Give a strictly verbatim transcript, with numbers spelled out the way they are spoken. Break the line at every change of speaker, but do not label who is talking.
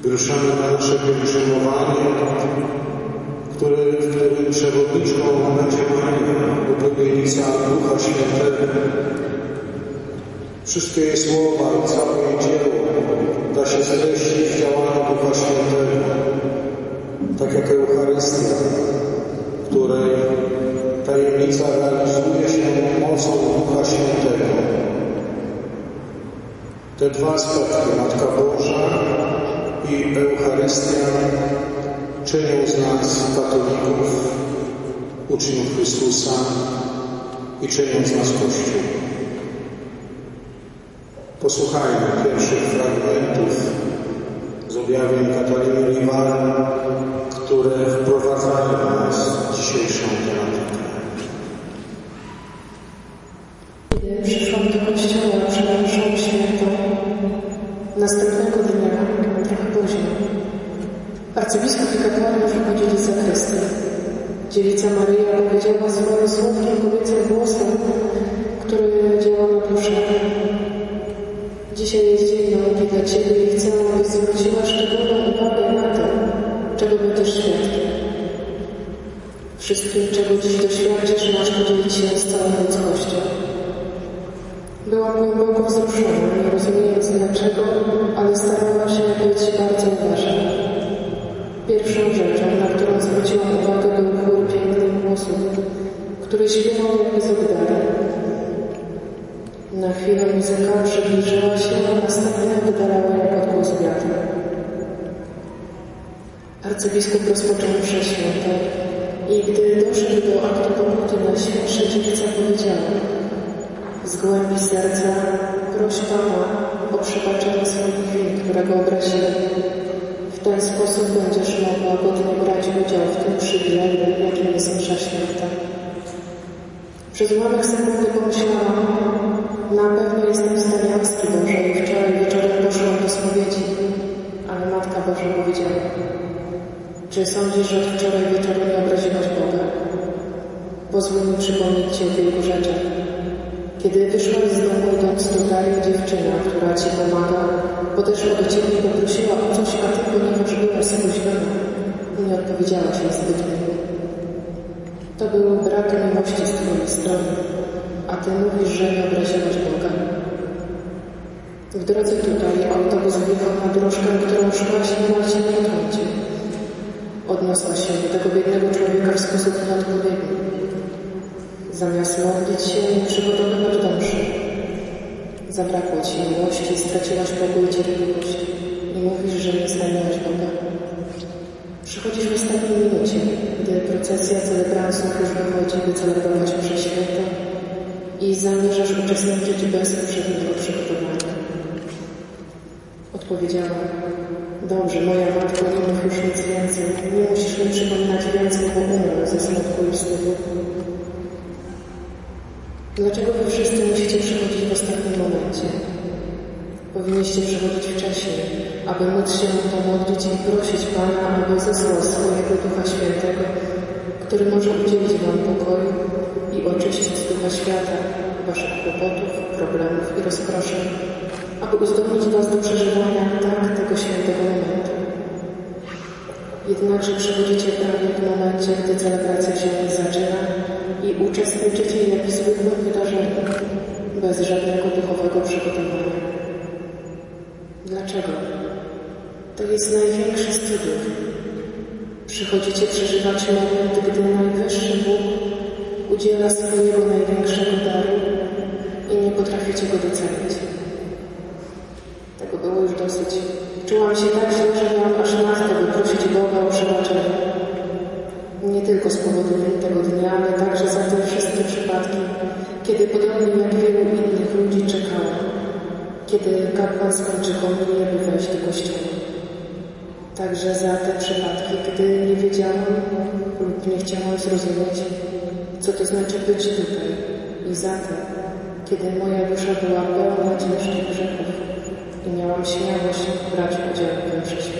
Wyruszamy na nasze pielgrzymowanie, który, w którym przewodniczką będzie Maria, upomienica Ducha Świętego. Wszystkie jej słowa i całe jej dzieło da się streścić w działaniu Ducha Świętego, tak jak Eucharystia, w której tajemnica realizuje się mocą Ducha Świętego. Te dwa aspekty, Matka Boża i Eucharystia, czynią z nas katolików, uczniów Chrystusa i czynią z nas Kościół. Posłuchajmy pierwszych fragmentów z objawień Katariny Liwal, które wprowadzają nas w dzisiejszą tematykę.
Kiedy przyszłam do kościoła przed mszą świętą, następnego dnia, trochę później, arcybiskup i kapłani wychodzili z zakrystii. Dziewica Maryja powiedziała swoim słodkim kobiecym głosem, który działa na duszę: dzisiaj jest dzień nauki dla Ciebie i chcę, abyś zwróciła szczególną uwagę na to, czego będziesz świadkiem. Wszystkim, czego dziś doświadczysz, masz podzielić się z całą ludzkością. Byłam głęboko wzruszona, nie rozumiejąc dlaczego, ale starała się być bardzo uważna. Pierwszą rzeczą, na którą zwróciłam uwagę, był chór pięknych głosów, który śpiewał jakby z oddali. Na chwilę muzyka przybliżyła się, a następnie wydalała jak odgłos wiatru. Arcybiskup rozpoczął mszę świętą i gdy doszedł do aktu pokuty, Najświętsza Dziewica powiedziała: z głębi serca proś Pana o przebaczenie swoich win, które go obraziły. W ten sposób będziesz mogła godnie brać udział w tym przywileju, jakim jest msza święta. Przez ułamek sekundy pomyślałam: na pewno jestem w stanie łaski Bożej i wczoraj wieczorem poszłam do spowiedzi, ale Matka Boża powiedziała: czy sądzisz, że wczoraj wieczorem nie obraziłaś Boga? Pozwól mi przypomnieć Ci o kilku rzeczach. Kiedy wyszłaś z domu, idąc tutaj, dziewczyna, która Ci pomaga, podeszła do Ciebie i poprosiła o coś, a Ty, ponieważ byłaś spóźniona, nie odpowiedziałaś jej zbyt miło. To był brak miłości z Twojej strony, a Ty mówisz, że nie obraziłaś Boga. W drodze tutaj autobus wjechał na drożkę, którą szłaś niemalże na odchodzie. Odniosła się do tego biednego człowieka w sposób nieodpowiedni. Zamiast modlić się i przygotowywać do mszy. Zabrakło Ci miłości, straciłaś pokój i cierpliwość i mówisz, że nie znajdowałaś Boga. Przychodzisz w ostatniej minucie, gdy procesja celebransów już wychodzi, by celebrować mszę świętą i zamierzasz uczestniczyć bez uprzedniego przygotowania. Odpowiedziałam: dobrze, moja matko, nie mów już nic więcej, nie musisz mi przypominać więcej, bo umrę ze smutku i wstydu. Dlaczego wy wszyscy musicie przychodzić w ostatnim momencie? Powinniście przychodzić wcześniej, aby móc się pomodlić i prosić Pana, aby zesłał swojego Ducha Świętego, który może udzielić wam pokoju i oczyścić z Ducha Świata waszych kłopotów, problemów i rozproszeń, aby uzdolnić was do przeżywania tak tego świętego momentu. Jednakże przychodzicie prawie w momencie, gdy celebracja się zaczyna i uczestniczycie jak w zwykłym wydarzeniu, bez żadnego duchowego przygotowania. Dlaczego? To jest największy z cudów. Przychodzicie przeżywać moment, gdy najwyższy Bóg udziela swojego największego daru i nie potraficie go docenić. Tego było już dosyć. Czułam się tak źle, że miałam aż natkę, by prosić Boga o przebaczenie. Nie tylko z powodu tego dnia, ale także za te wszystkie przypadki, kiedy podobnie jak wielu innych ludzi czekałam, kiedy kapłan skończy homilię, by wejść do kościoła. Także za te przypadki, gdy nie wiedziałam lub nie chciałam zrozumieć, co to znaczy być tutaj, i za to, kiedy moja dusza była pełna ciężkich grzechów i miałam śmiałość brać udział w mszy świętej.